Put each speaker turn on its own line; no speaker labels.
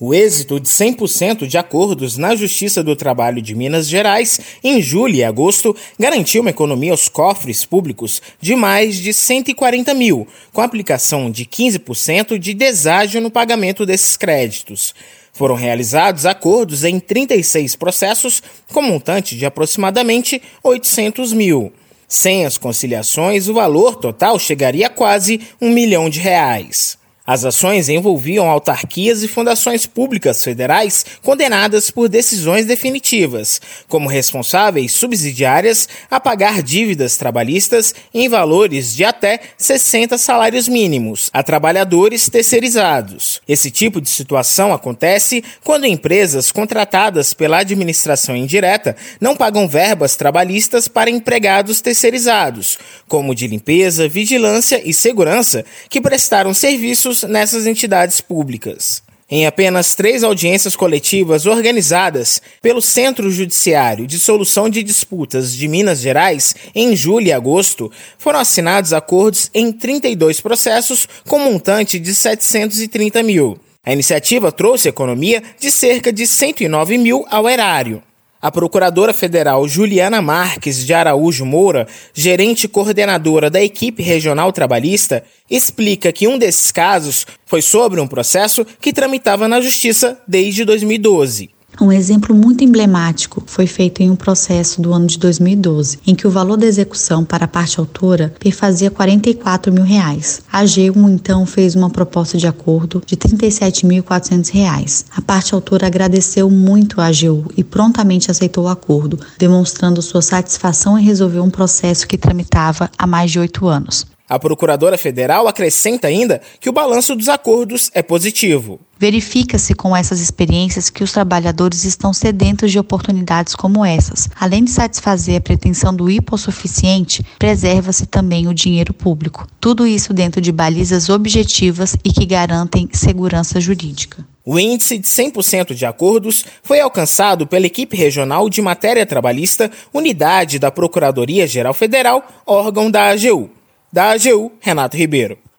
O êxito de 100% de acordos na Justiça do Trabalho de Minas Gerais, em julho e agosto, garantiu uma economia aos cofres públicos de mais de 140 mil, com a aplicação de 15% de deságio no pagamento desses créditos. Foram realizados acordos em 36 processos, com montante de aproximadamente 800 mil. Sem as conciliações, o valor total chegaria a quase R$1 milhão. As ações envolviam autarquias e fundações públicas federais condenadas por decisões definitivas, como responsáveis subsidiárias a pagar dívidas trabalhistas em valores de até 60 salários mínimos a trabalhadores terceirizados. Esse tipo de situação acontece quando empresas contratadas pela administração indireta não pagam verbas trabalhistas para empregados terceirizados, como de limpeza, vigilância e segurança, que prestaram serviços nessas entidades públicas. Em apenas 3 audiências coletivas organizadas pelo Centro Judiciário de Solução de Disputas de Minas Gerais, em julho e agosto, foram assinados acordos em 32 processos com montante de 730 mil. A iniciativa trouxe economia de cerca de 109 mil ao erário. A procuradora federal Juliana Marques de Araújo Moura, gerente coordenadora da equipe regional trabalhista, explica que um desses casos foi sobre um processo que tramitava na Justiça desde 2012.
Um exemplo muito emblemático foi feito em um processo do ano de 2012, em que o valor da execução para a parte autora perfazia R$44 mil. A AGU, então, fez uma proposta de acordo de R$37.400. A parte autora agradeceu muito a AGU e prontamente aceitou o acordo, demonstrando sua satisfação em resolver um processo que tramitava há mais de 8 anos.
A procuradora federal acrescenta ainda que o balanço dos acordos é positivo.
Verifica-se com essas experiências que os trabalhadores estão sedentos de oportunidades como essas. Além de satisfazer a pretensão do hipossuficiente, preserva-se também o dinheiro público. Tudo isso dentro de balizas objetivas e que garantem segurança jurídica.
O índice de 100% de acordos foi alcançado pela equipe regional de matéria trabalhista, unidade da Procuradoria-Geral Federal, órgão da AGU. Da AGU, Renato Ribeiro.